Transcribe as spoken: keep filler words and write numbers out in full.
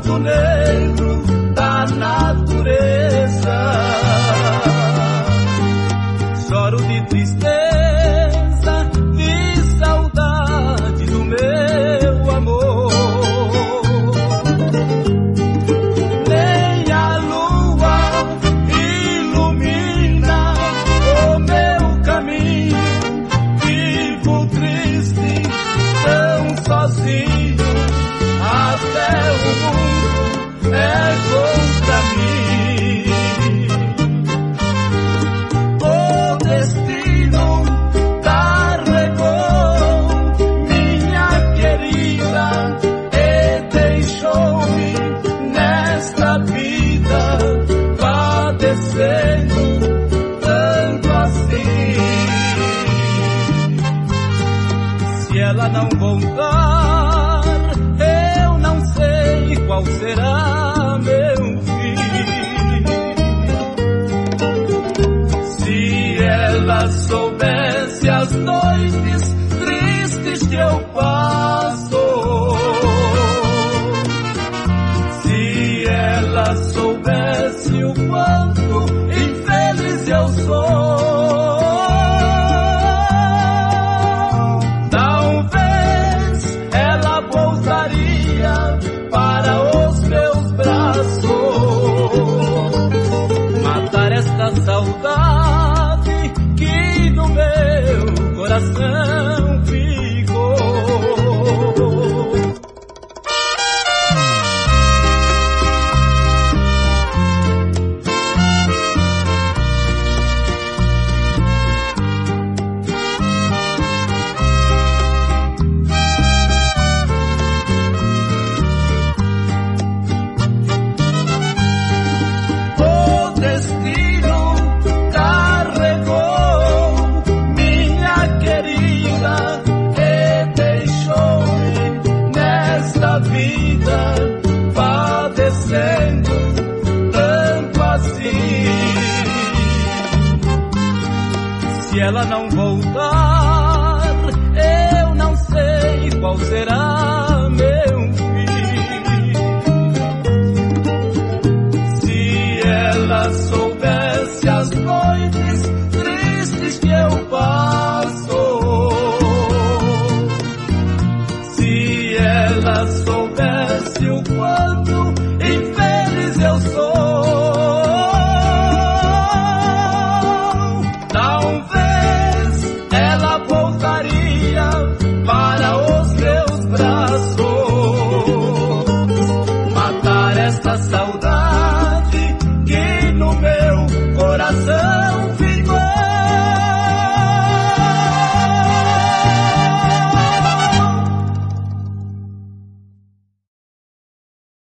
traço negro da natureza. Choro de tristeza, de saudade do meu amor. Nem a lua ilumina o meu caminho. Vivo triste, tão sozinho, até o mundo é contra mim. O destino carregou minha querida e deixou-me nesta vida padecendo tanto assim. Se ela não voltar, eu não sei qual será meu fim. Se ela soubesse as noites tristes que eu passo, se ela soubesse o quanto infeliz eu sou, talvez ela pousaria para os meus braços, matar esta saudade que no meu coração ficou. O destino carregou minha querida e deixou-me nesta vida padecendo tanto assim. Se ela não voltar, eu não sei qual será